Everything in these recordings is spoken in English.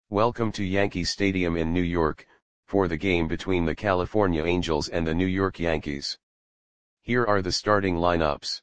Welcome to Yankee Stadium in New York, for the game between the California Angels and the New York Yankees. Here are the starting lineups.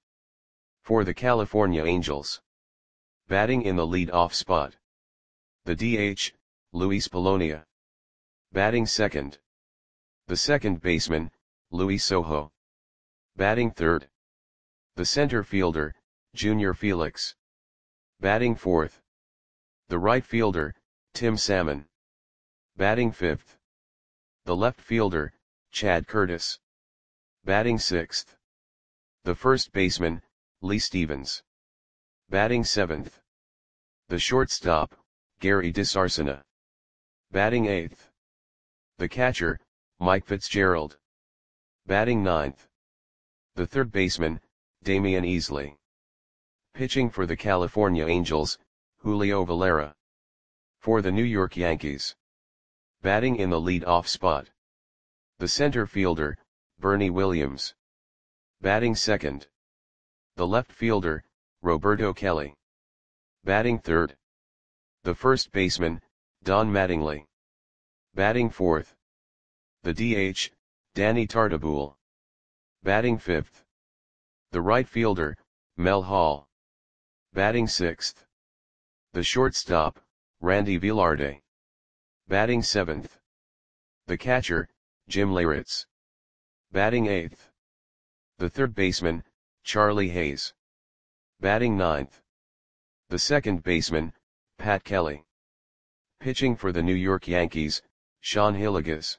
For the California Angels. Batting in the lead-off spot. The DH, Luis Polonia. Batting second. The second baseman, Luis Sojo. Batting third. The center fielder, Junior Felix. Batting fourth. The right fielder, Tim Salmon. Batting fifth. The left fielder, Chad Curtis. Batting sixth. The first baseman, Lee Stevens. Batting seventh. The shortstop, Gary DiSarcina. Batting eighth. The catcher, Mike Fitzgerald. Batting ninth. The third baseman, Damian Easley. Pitching for the California Angels, Julio Valera. For the New York Yankees. Batting in the lead-off spot. The center fielder, Bernie Williams. Batting second. The left fielder, Roberto Kelly. Batting third. The first baseman, Don Mattingly. Batting fourth. The DH, Danny Tartabull. Batting fifth. The right fielder, Mel Hall. Batting sixth. The shortstop, Randy Velarde. Batting seventh. The catcher, Jim Leyritz. Batting eighth. The third baseman, Charlie Hayes. Batting ninth. The second baseman, Pat Kelly. Pitching for the New York Yankees, Sean Hillegas.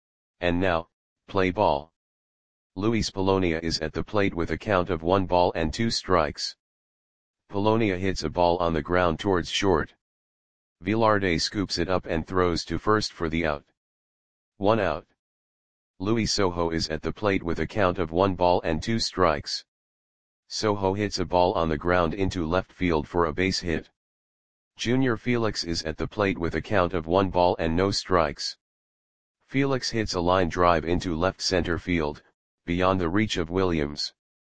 And now, play ball. Luis Polonia is at the plate with a count of 1-2 strikes. Polonia hits a ball on the ground towards short. Velarde scoops it up and throws to first for the out. 1 out. Luis Sojo is at the plate with a count of 1-2 strikes. Sojo hits a ball on the ground into left field for a base hit. Junior Felix is at the plate with a count of 1 ball and no strikes. Felix hits a line drive into left center field, beyond the reach of Williams.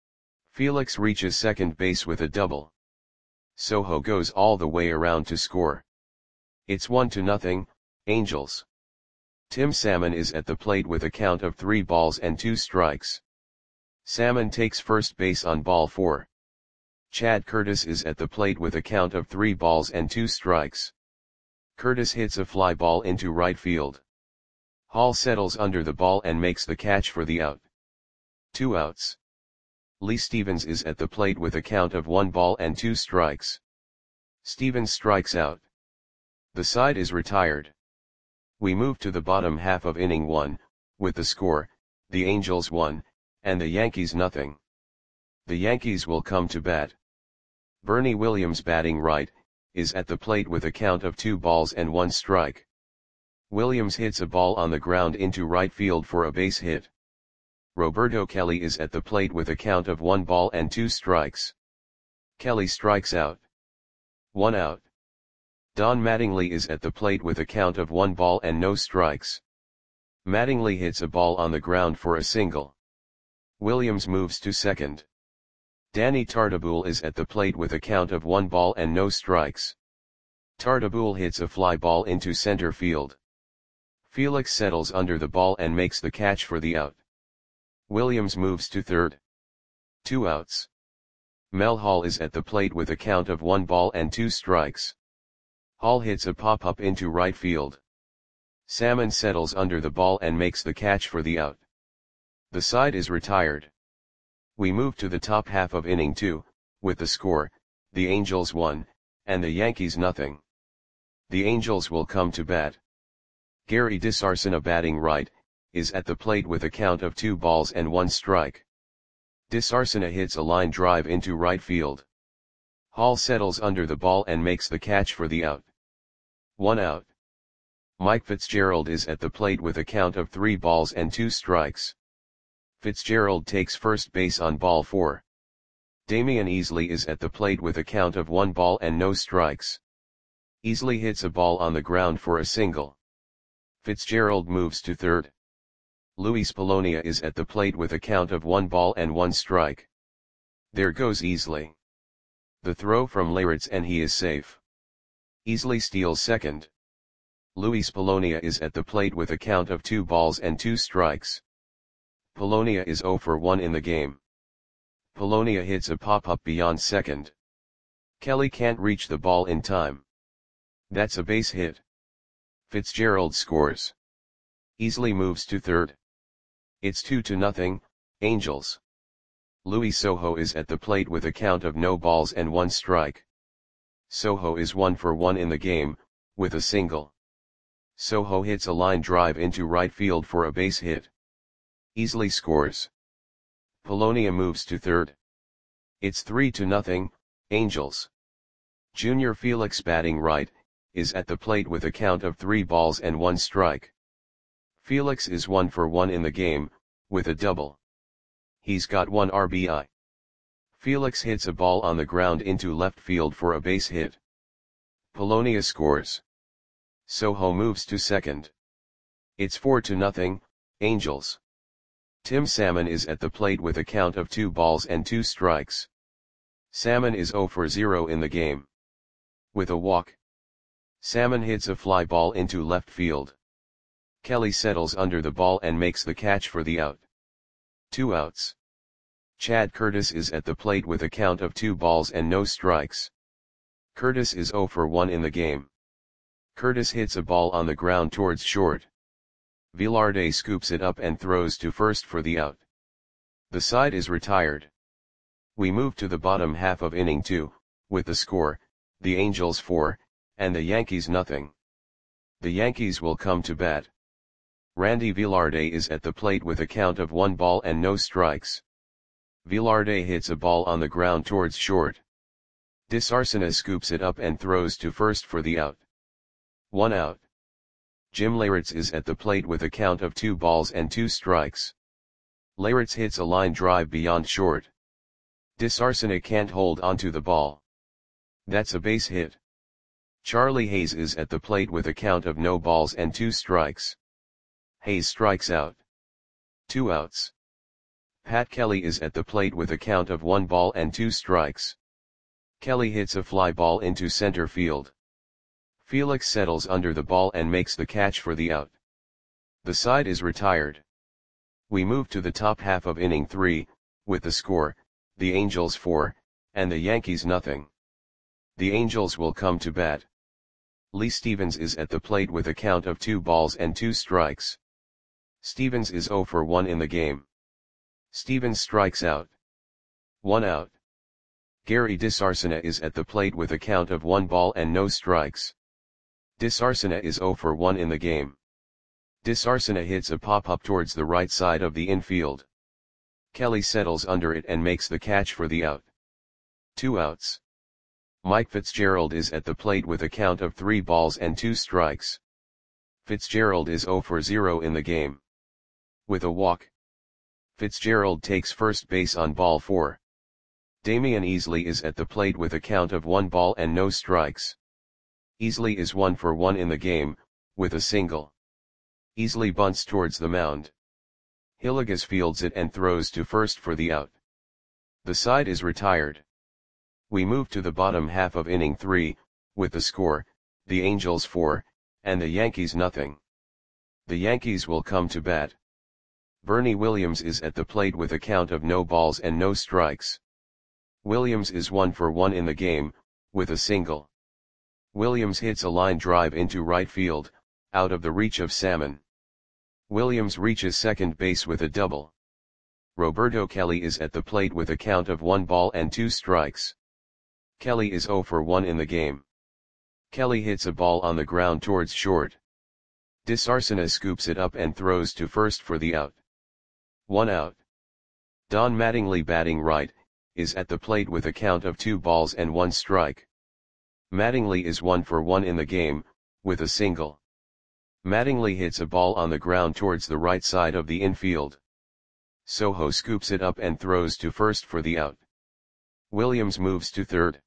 Felix reaches second base with a double. Sojo goes all the way around to score. It's 1-0, Angels. Tim Salmon is at the plate with a count of 3 balls and 2 strikes. Salmon takes first base on ball 4. Chad Curtis is at the plate with a count of 3 balls and 2 strikes. Curtis hits a fly ball into right field. Hall settles under the ball and makes the catch for the out. 2 outs. Lee Stevens is at the plate with a count of 1 ball and 2 strikes. Stevens strikes out. The side is retired. We move to the bottom half of inning 1, with the score, the Angels 1, and the Yankees 0. The Yankees will come to bat. Bernie Williams, batting right, is at the plate with a count of 2 balls and 1 strike. Williams hits a ball on the ground into right field for a base hit. Roberto Kelly is at the plate with a count of 1 ball and 2 strikes. Kelly strikes out. 1 out. Don Mattingly is at the plate with a count of 1 ball and no strikes. Mattingly hits a ball on the ground for a single. Williams moves to second. Danny Tartabull is at the plate with a count of 1 ball and no strikes. Tartabull hits a fly ball into center field. Felix settles under the ball and makes the catch for the out. Williams moves to third. 2 outs. Mel Hall is at the plate with a count of 1 ball and 2 strikes. Hall hits a pop-up into right field. Salmon settles under the ball and makes the catch for the out. The side is retired. We move to the top half of inning 2, with the score, the Angels 1, and the Yankees 0. The Angels will come to bat. Gary DiSarcina, batting right, is at the plate with a count of 2 balls and 1 strike. DiSarcina hits a line drive into right field. Hall settles under the ball and makes the catch for the out. 1 out. Mike Fitzgerald is at the plate with a count of 3 balls and 2 strikes. Fitzgerald takes first base on ball 4. Damian Easley is at the plate with a count of 1 ball and no strikes. Easley hits a ball on the ground for a single. Fitzgerald moves to third. Luis Polonia is at the plate with a count of 1 ball and 1 strike. There goes Easley. The throw from Leyritz and he is safe. Easley steals second. Luis Polonia is at the plate with a count of 2 balls and 2 strikes. Polonia is 0 for 1 in the game. Polonia hits a pop-up beyond second. Kelly can't reach the ball in time. That's a base hit. Fitzgerald scores. Easily moves to third. It's 2-0, Angels. Luis Sojo is at the plate with a count of no balls and 1 strike. Sojo is 1 for 1 in the game, with a single. Sojo hits a line drive into right field for a base hit. Easily scores. Polonia moves to third. It's 3-0, Angels. Junior Felix batting right, is at the plate with a count of 3 balls and 1 strike. Felix is 1 for 1 in the game, with a double. He's got 1 RBI. Felix hits a ball on the ground into left field for a base hit. Polonia scores. Sojo moves to second. It's 4-0, Angels. Tim Salmon is at the plate with a count of 2 balls and 2 strikes. Salmon is 0 for 0 in the game. With a walk, Salmon hits a fly ball into left field. Kelly settles under the ball and makes the catch for the out. 2 outs. Chad Curtis is at the plate with a count of 2 balls and no strikes. Curtis is 0 for 1 in the game. Curtis hits a ball on the ground towards short. Velarde scoops it up and throws to first for the out. The side is retired. We move to the bottom half of inning 2, with the score, the Angels 4, and the Yankees nothing. The Yankees will come to bat. Randy Velarde is at the plate with a count of 1 ball and no strikes. Velarde hits a ball on the ground towards short. Disarcina scoops it up and throws to first for the out. 1 out. Jim Leyritz is at the plate with a count of 2 balls and 2 strikes. Leyritz hits a line drive beyond short. Disarcina can't hold onto the ball. That's a base hit. Charlie Hayes is at the plate with a count of no balls and 2 strikes. Hayes strikes out. 2 outs. Pat Kelly is at the plate with a count of 1 ball and 2 strikes. Kelly hits a fly ball into center field. Felix settles under the ball and makes the catch for the out. The side is retired. We move to the top half of inning 3, with the score, the Angels 4, and the Yankees nothing. The Angels will come to bat. Lee Stevens is at the plate with a count of 2 balls and 2 strikes. Stevens is 0 for 1 in the game. Stevens strikes out. 1 out. Gary Disarcina is at the plate with a count of 1 ball and no strikes. Disarcina is 0 for 1 in the game. Disarcina hits a pop-up towards the right side of the infield. Kelly settles under it and makes the catch for the out. 2 outs. Mike Fitzgerald is at the plate with a count of 3 balls and 2 strikes. Fitzgerald is 0 for 0 in the game. With a walk, Fitzgerald takes first base on ball 4. Damian Easley is at the plate with a count of 1 ball and no strikes. Easley is 1 for 1 in the game, with a single. Easley bunts towards the mound. Hillegas fields it and throws to first for the out. The side is retired. We move to the bottom half of inning 3, with the score, the Angels 4, and the Yankees nothing. The Yankees will come to bat. Bernie Williams is at the plate with a count of no balls and no strikes. Williams is 1 for 1 in the game, with a single. Williams hits a line drive into right field, out of the reach of Salmon. Williams reaches second base with a double. Roberto Kelly is at the plate with a count of 1 ball and 2 strikes. Kelly is 0 for 1 in the game. Kelly hits a ball on the ground towards short. Disarcina scoops it up and throws to first for the out. 1 out. Don Mattingly batting right, is at the plate with a count of 2 balls and 1 strike. Mattingly is 1 for 1 in the game, with a single. Mattingly hits a ball on the ground towards the right side of the infield. Sojo scoops it up and throws to first for the out. Williams moves to third.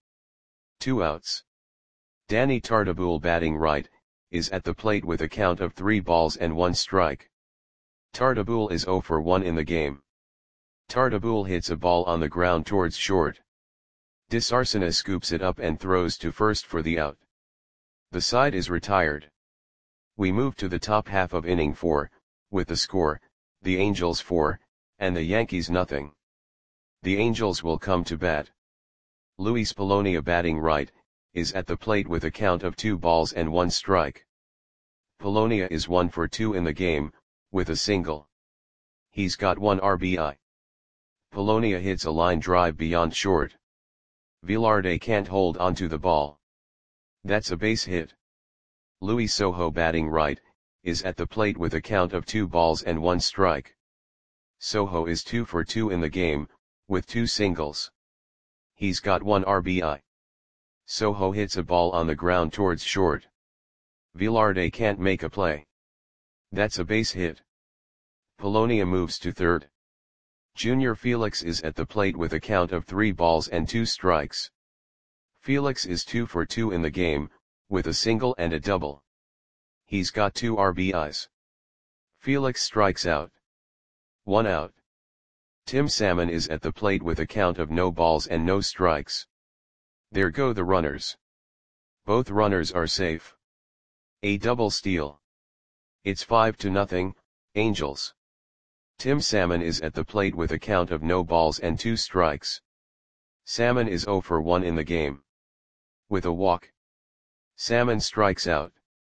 2 outs. Danny Tartabull batting right, is at the plate with a count of 3 balls and 1 strike. Tartabull is 0 for 1 in the game. Tartabull hits a ball on the ground towards short. Disarcina scoops it up and throws to first for the out. The side is retired. We move to the top half of inning 4, with the score, the Angels 4, and the Yankees nothing. The Angels will come to bat. Luis Polonia, batting right, is at the plate with a count of 2 balls and 1 strike. Polonia is 1 for 2 in the game, with a single. He's got 1 RBI. Polonia hits a line drive beyond short. Velarde can't hold onto the ball. That's a base hit. Luis Sojo, batting right, is at the plate with a count of 2 balls and 1 strike. Sojo is 2 for 2 in the game, with 2 singles. He's got 1 RBI. Sojo hits a ball on the ground towards short. Velarde can't make a play. That's a base hit. Polonia moves to third. Junior Felix is at the plate with a count of 3 balls and 2 strikes. Felix is 2 for 2 in the game, with a single and a double. He's got 2 RBIs. Felix strikes out. 1 out. Tim Salmon is at the plate with a count of no balls and no strikes. There go the runners. Both runners are safe. A double steal. It's 5-0, Angels. Tim Salmon is at the plate with a count of no balls and 2 strikes. Salmon is 0 for 1 in the game. With a walk. Salmon strikes out.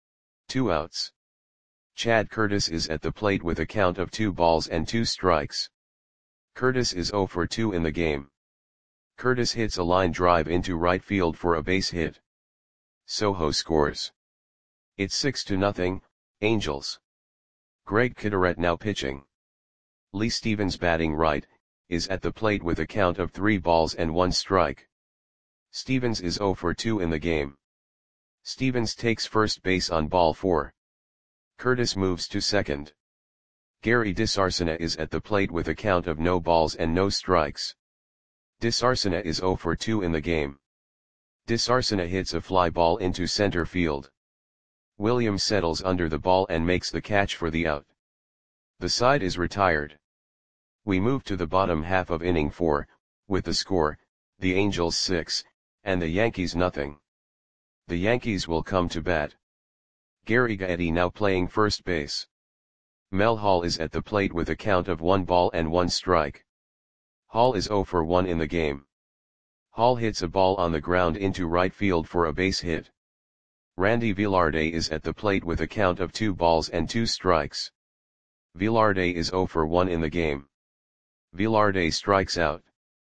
2 outs. Chad Curtis is at the plate with a count of 2 balls and 2 strikes. Curtis is 0 for 2 in the game. Curtis hits a line drive into right field for a base hit. Sojo scores. It's 6-0, Angels. Greg Kideret now pitching. Lee Stevens, batting right, is at the plate with a count of 3 balls and 1 strike. Stevens is 0 for 2 in the game. Stevens takes first base on ball 4. Curtis moves to second. Gary DeSarcina is at the plate with a count of no balls and no strikes. DeSarcina is 0 for 2 in the game. DeSarcina hits a fly ball into center field. Williams settles under the ball and makes the catch for the out. The side is retired. We move to the bottom half of inning 4, with the score, the Angels 6, and the Yankees nothing. The Yankees will come to bat. Gary Gaetti now playing first base. Mel Hall is at the plate with a count of 1 ball and 1 strike. Hall is 0 for 1 in the game. Hall hits a ball on the ground into right field for a base hit. Randy Velarde is at the plate with a count of 2 balls and 2 strikes. Velarde is 0 for 1 in the game. Velarde strikes out.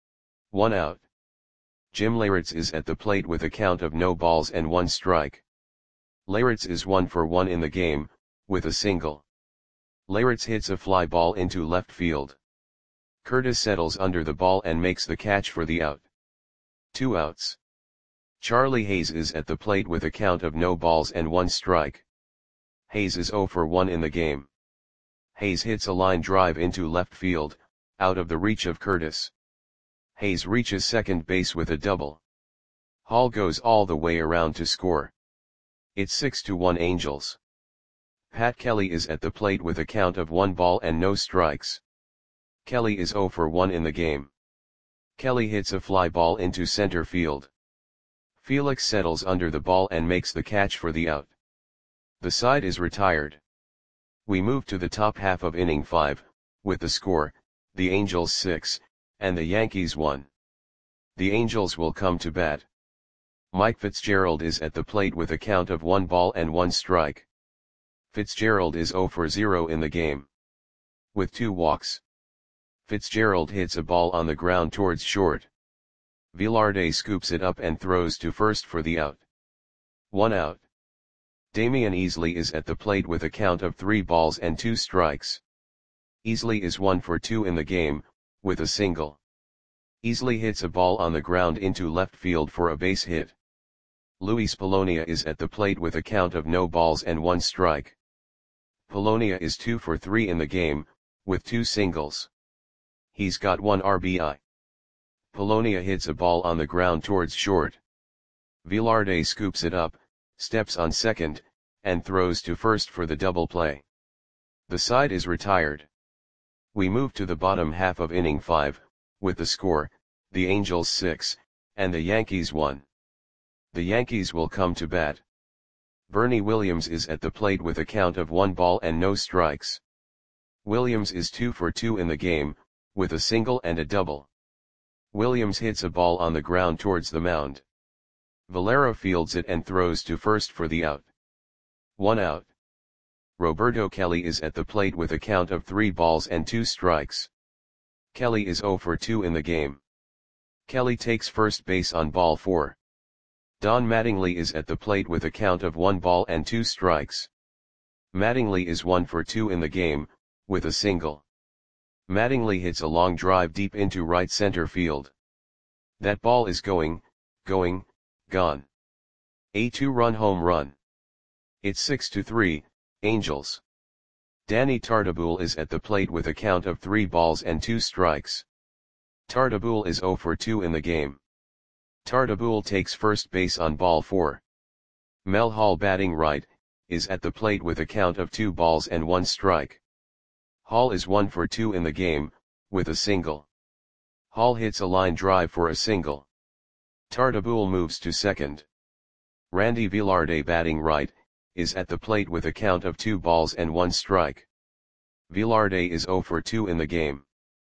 1 out. Jim Leyritz is at the plate with a count of no balls and 1 strike. Leyritz is 1 for 1 in the game, with a single. Leyritz hits a fly ball into left field. Curtis settles under the ball and makes the catch for the out. 2 outs. Charlie Hayes is at the plate with a count of no balls and 1 strike. Hayes is 0 for 1 in the game. Hayes hits a line drive into left field, out of the reach of Curtis. Hayes reaches second base with a double. Hall goes all the way around to score. It's 6-1 Angels. Pat Kelly is at the plate with a count of 1 ball and no strikes. Kelly is 0 for 1 in the game. Kelly hits a fly ball into center field. Felix settles under the ball and makes the catch for the out. The side is retired. We move to the top half of inning 5, with the score, the Angels 6, and the Yankees 1. The Angels will come to bat. Mike Fitzgerald is at the plate with a count of 1 ball and 1 strike. Fitzgerald is 0 for 0 in the game. With 2 walks. Fitzgerald hits a ball on the ground towards short. Velarde scoops it up and throws to first for the out. 1 out. Damian Easley is at the plate with a count of 3 balls and 2 strikes. Easley is 1 for 2 in the game, with a single. Easley hits a ball on the ground into left field for a base hit. Luis Polonia is at the plate with a count of no balls and 1 strike. Polonia is 2 for 3 in the game, with 2 singles. He's got 1 RBI. Polonia hits a ball on the ground towards short. Velarde scoops it up, steps on second, and throws to first for the double play. The side is retired. We move to the bottom half of inning 5, with the score, the Angels 6, and the Yankees 1. The Yankees will come to bat. Bernie Williams is at the plate with a count of 1 ball and no strikes. Williams is 2 for 2 in the game, with a single and a double. Williams hits a ball on the ground towards the mound. Valera fields it and throws to first for the out. 1 out. Roberto Kelly is at the plate with a count of 3 balls and 2 strikes. Kelly is 0 for 2 in the game. Kelly takes first base on ball 4. Don Mattingly is at the plate with a count of 1 ball and 2 strikes. Mattingly is 1 for 2 in the game, with a single. Mattingly hits a long drive deep into right center field. That ball is gone. A 2-run home run. It's 6-3, Angels. Danny Tartabull is at the plate with a count of 3 balls and 2 strikes. Tartabull is 0 for 2 in the game. Tartabull takes first base on ball 4. Mel Hall, batting right, is at the plate with a count of 2 balls and 1 strike. Hall is 1 for 2 in the game, with a single. Hall hits a line drive for a single. Tartabull moves to second. Randy Velarde, batting right, is at the plate with a count of 2 balls and 1 strike. Velarde is 0 for 2 in the game.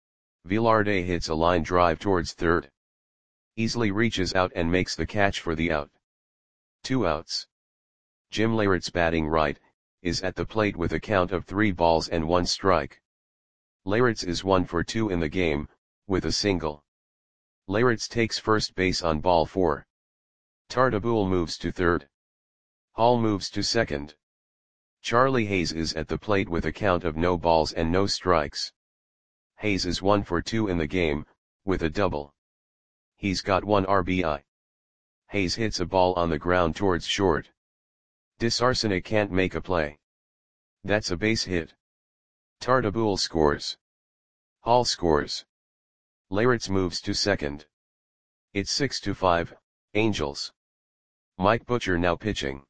Velarde hits a line drive towards third. Easily reaches out and makes the catch for the out. 2 outs. Jim Leyritz, batting right, is at the plate with a count of 3 balls and 1 strike. Leyritz is 1 for 2 in the game, with a single. Leyritz takes first base on ball 4. Tartabull moves to third. Hall moves to second. Charlie Hayes is at the plate with a count of no balls and no strikes. Hayes is 1 for 2 in the game, with a double. He's got 1 RBI. Hayes hits a ball on the ground towards short. DeSarcina can't make a play. That's a base hit. Tartabull scores. Hall scores. Leyritz moves to second. It's 6-5, Angels. Mike Butcher now pitching.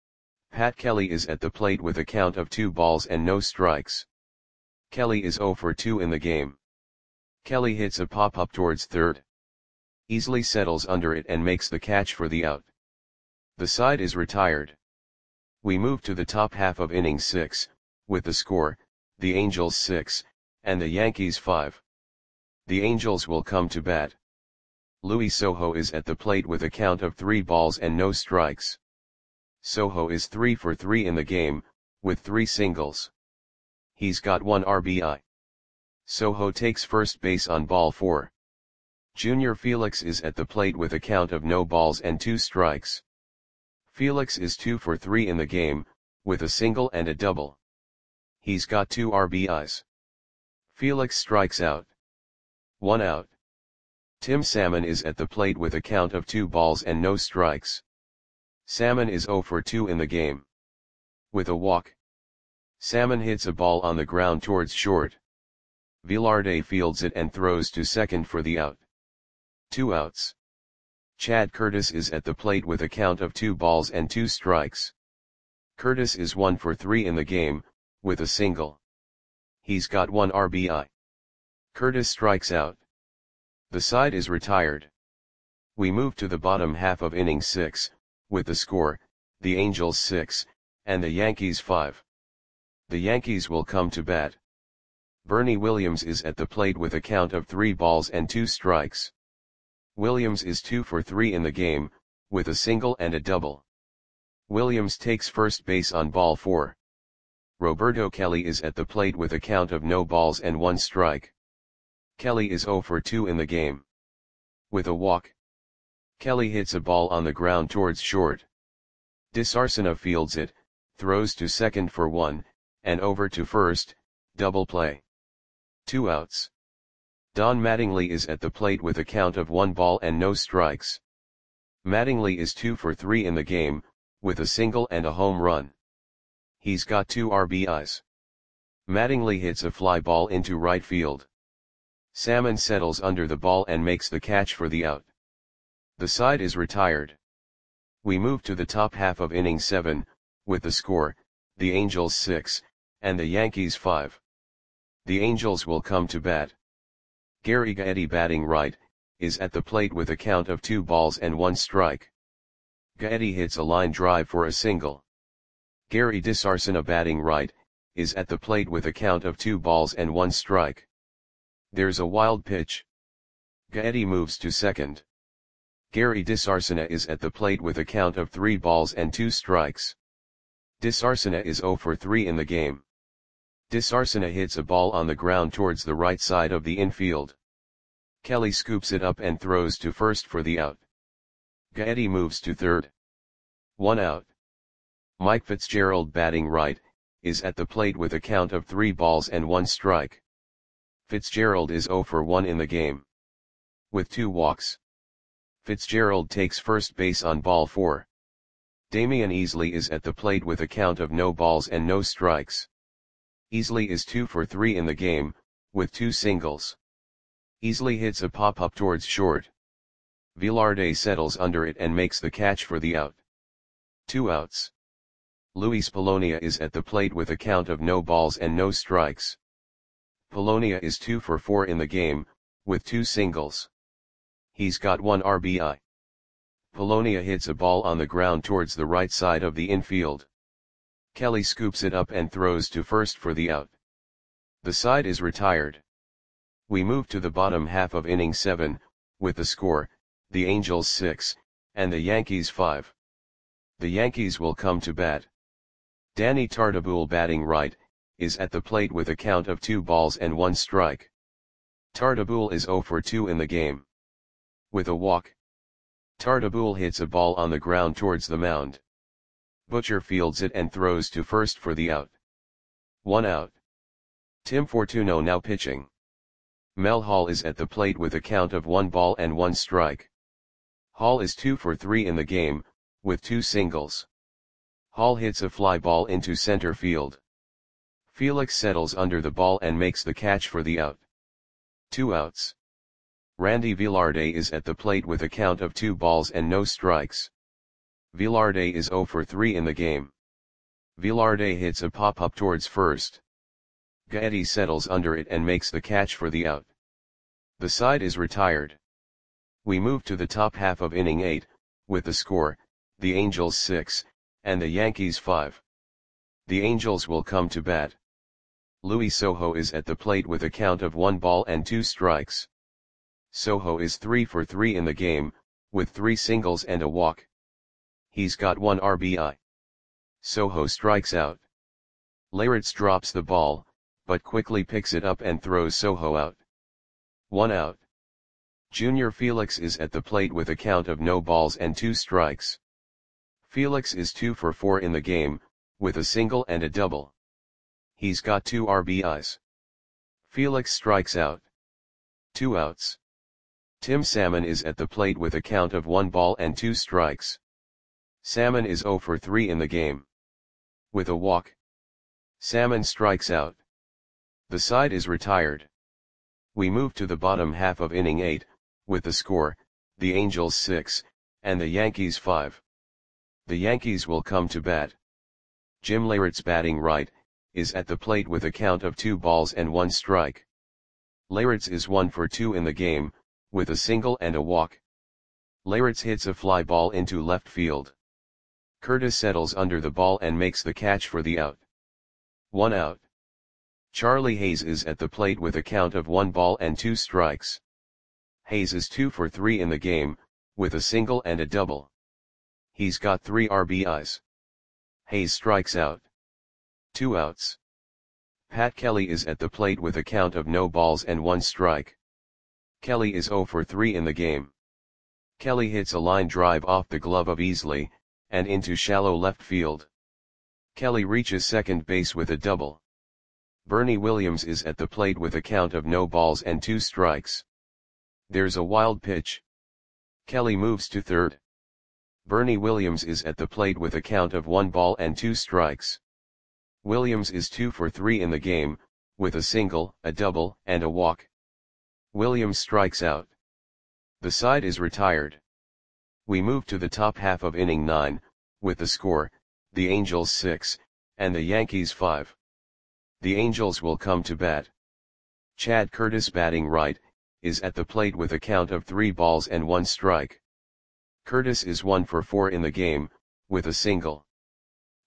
Pat Kelly is at the plate with a count of 2 balls and no strikes. Kelly is 0 for 2 in the game. Kelly hits a pop-up towards third. Easily settles under it and makes the catch for the out. The side is retired. We move to the top half of inning 6, with the score, the Angels 6, and the Yankees 5. The Angels will come to bat. Luis Sojo is at the plate with a count of 3 balls and no strikes. Sojo is 3 for 3 in the game, with 3 singles. He's got 1 RBI. Sojo takes first base on ball 4. Junior Felix is at the plate with a count of no balls and 2 strikes. Felix is 2 for 3 in the game, with a single and a double. He's got 2 RBIs. Felix strikes out. 1 out. Tim Salmon is at the plate with a count of 2 balls and no strikes. Salmon is 0 for 2 in the game. With a walk. Salmon hits a ball on the ground towards short. Velarde fields it and throws to second for the out. 2 outs. Chad Curtis is at the plate with a count of 2 balls and 2 strikes. Curtis is 1 for 3 in the game, with a single. He's got 1 RBI. Curtis strikes out. The side is retired. We move to the bottom half of inning 6, with the score, the Angels 6, and the Yankees 5. The Yankees will come to bat. Bernie Williams is at the plate with a count of 3 balls and 2 strikes. Williams is 2 for 3 in the game, with a single and a double. Williams takes first base on ball 4. Roberto Kelly is at the plate with a count of no balls and 1 strike. Kelly is 0 for 2 in the game. With a walk. Kelly hits a ball on the ground towards short. DeSarcina fields it, throws to second for 1, and over to first, double play. 2 outs. Don Mattingly is at the plate with a count of 1 ball and no strikes. Mattingly is 2 for 3 in the game, with a single and a home run. He's got 2 RBIs. Mattingly hits a fly ball into right field. Salmon settles under the ball and makes the catch for the out. The side is retired. We move to the top half of inning 7, with the score, the Angels 6, and the Yankees 5. The Angels will come to bat. Gary Gaetti, batting right, is at the plate with a count of 2 balls and 1 strike. Gaetti hits a line drive for a single. Gary DiSarcina batting right, is at the plate with a count of 2 balls and 1 strike. There's a wild pitch. Gaetti moves to second. Gary DiSarcina is at the plate with a count of 3 balls and 2 strikes. DiSarcina is 0 for 3 in the game. DiSarcina hits a ball on the ground towards the right side of the infield. Kelly scoops it up and throws to first for the out. Gaetti moves to third. 1 out. Mike Fitzgerald batting right, is at the plate with a count of 3 balls and 1 strike. Fitzgerald is 0 for 1 in the game. With 2 walks. Fitzgerald takes first base on ball 4. Damian Easley is at the plate with a count of no balls and no strikes. Easley is 2 for 3 in the game, with 2 singles. Easley hits a pop-up towards short. Velarde settles under it and makes the catch for the out. 2 outs. Luis Polonia is at the plate with a count of no balls and no strikes. Polonia is 2 for 4 in the game, with 2 singles. He's got 1 RBI. Polonia hits a ball on the ground towards the right side of the infield. Kelly scoops it up and throws to first for the out. The side is retired. We move to the bottom half of inning 7, with the score, the Angels 6, and the Yankees 5. The Yankees will come to bat. Danny Tartabull batting right, is at the plate with a count of 2 balls and 1 strike. Tartabull is 0 for 2 in the game. With a walk. Tartabull hits a ball on the ground towards the mound. Butcher fields it and throws to first for the out. 1 out. Tim Fortuno now pitching. Mel Hall is at the plate with a count of 1 ball and 1 strike. Hall is 2 for 3 in the game, with 2 singles. Hall hits a fly ball into center field. Felix settles under the ball and makes the catch for the out. 2 outs. Randy Velarde is at the plate with a count of 2 balls and no strikes. Velarde is 0 for 3 in the game. Velarde hits a pop-up towards first. Gaetti settles under it and makes the catch for the out. The side is retired. We move to the top half of inning 8, with the score, the Angels 6, and the Yankees 5. The Angels will come to bat. Luis Sojo is at the plate with a count of 1 ball and 2 strikes. Sojo is 3 for 3 in the game, with 3 singles and a walk. He's got 1 RBI. Sojo strikes out. Leyritz drops the ball, but quickly picks it up and throws Sojo out. 1 out. Junior Felix is at the plate with a count of no balls and 2 strikes. Felix is 2 for 4 in the game, with a single and a double. He's got 2 RBIs. Felix strikes out. 2 outs. Tim Salmon is at the plate with a count of 1 ball and 2 strikes. Salmon is 0 for 3 in the game. With a walk. Salmon strikes out. The side is retired. We move to the bottom half of inning 8, with the score, the Angels 6, and the Yankees 5. The Yankees will come to bat. Jim Leyritz batting right, is at the plate with a count of 2 balls and 1 strike. Leyritz is 1 for 2 in the game, with a single and a walk. Leyritz hits a fly ball into left field. Curtis settles under the ball and makes the catch for the out. 1 out. Charlie Hayes is at the plate with a count of 1 ball and 2 strikes. Hayes is 2 for 3 in the game, with a single and a double. He's got 3 RBIs. Hayes strikes out. 2 outs. Pat Kelly is at the plate with a count of no balls and 1 strike. Kelly is 0 for 3 in the game. Kelly hits a line drive off the glove of Easley, and into shallow left field. Kelly reaches second base with a double. Bernie Williams is at the plate with a count of no balls and 2 strikes. There's a wild pitch. Kelly moves to third. Bernie Williams is at the plate with a count of 1 ball and 2 strikes. Williams is 2 for 3 in the game, with a single, a double, and a walk. Williams strikes out. The side is retired. We move to the top half of inning 9, with the score, the Angels 6, and the Yankees 5. The Angels will come to bat. Chad Curtis batting right, is at the plate with a count of 3 balls and 1 strike. Curtis is 1 for 4 in the game, with a single.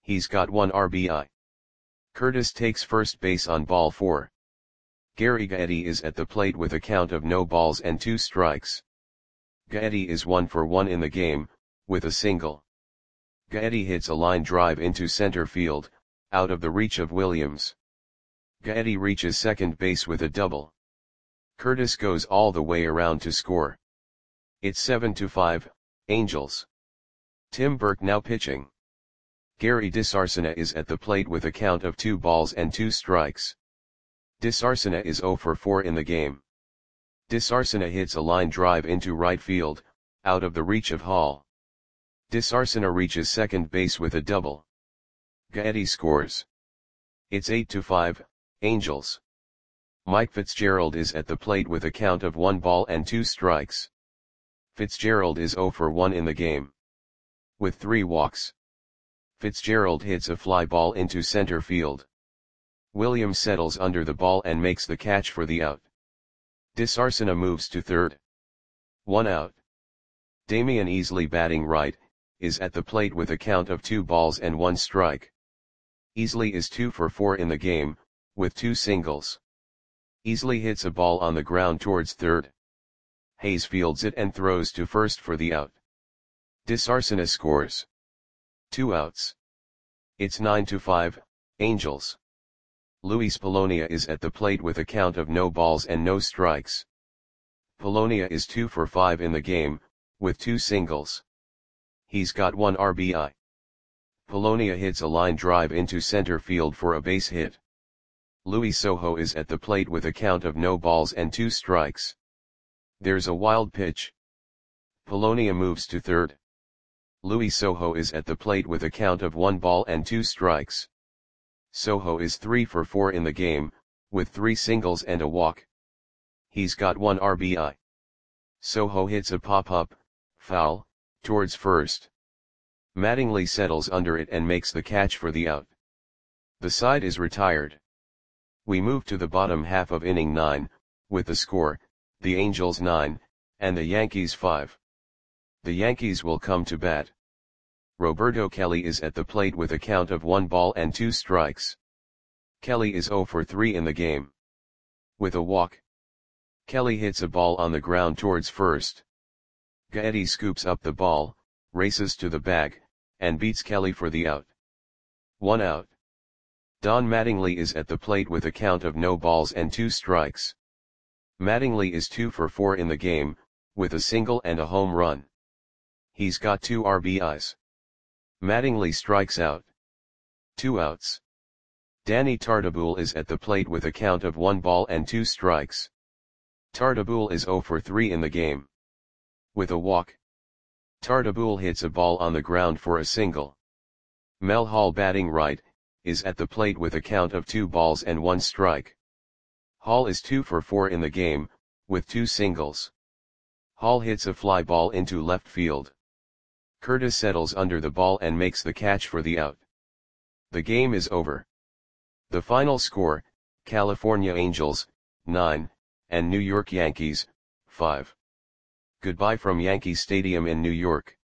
He's got 1 RBI. Curtis takes first base on ball 4. Gary Gaetti is at the plate with a count of no balls and 2 strikes. Gaetti is 1 for 1 in the game, with a single. Gaetti hits a line drive into center field, out of the reach of Williams. Gaetti reaches second base with a double. Curtis goes all the way around to score. It's 7-5, Angels. Tim Burke now pitching. Gary DeSarcina is at the plate with a count of 2 balls and 2 strikes. DeSarcina is 0 for 4 in the game. DeSarcina hits a line drive into right field, out of the reach of Hall. DeSarcina reaches second base with a double. Gaetti scores. It's 8-5, Angels. Mike Fitzgerald is at the plate with a count of 1 ball and 2 strikes. Fitzgerald is 0 for 1 in the game. With 3 walks. Fitzgerald hits a fly ball into center field. Williams settles under the ball and makes the catch for the out. DeSarcina moves to third. 1 out. Damian Easley, batting right, is at the plate with a count of 2 balls and 1 strike. Easley is 2 for 4 in the game, with 2 singles. Easley hits a ball on the ground towards third. Hayes fields it and throws to first for the out. DeSarcina scores. 2 outs. It's 9-5, Angels. Luis Polonia is at the plate with a count of no balls and no strikes. Polonia is 2 for 5 in the game, with 2 singles. He's got 1 RBI. Polonia hits a line drive into center field for a base hit. Luis Sojo is at the plate with a count of no balls and 2 strikes. There's a wild pitch. Polonia moves to third. Luis Sojo is at the plate with a count of 1 ball and 2 strikes. Sojo is 3 for 4 in the game, with 3 singles and a walk. He's got 1 RBI. Sojo hits a pop-up, foul, towards first. Mattingly settles under it and makes the catch for the out. The side is retired. We move to the bottom half of inning 9, with the score, the Angels 9, and the Yankees 5. The Yankees will come to bat. Roberto Kelly is at the plate with a count of 1 ball and 2 strikes. Kelly is 0 for 3 in the game. With a walk. Kelly hits a ball on the ground towards first. Gaetti scoops up the ball, races to the bag, and beats Kelly for the out. 1 out. Don Mattingly is at the plate with a count of no balls and 2 strikes. Mattingly is 2 for 4 in the game, with a single and a home run. He's got 2 RBIs. Mattingly strikes out. 2 outs. Danny Tartabull is at the plate with a count of 1 ball and 2 strikes. Tartabull is 0 for 3 in the game. With a walk. Tartabull hits a ball on the ground for a single. Mel Hall, batting right, is at the plate with a count of 2 balls and 1 strike. Hall is 2 for 4 in the game, with 2 singles. Hall hits a fly ball into left field. Curtis settles under the ball and makes the catch for the out. The game is over. The final score, California Angels, 9, and New York Yankees, 5. Goodbye from Yankee Stadium in New York.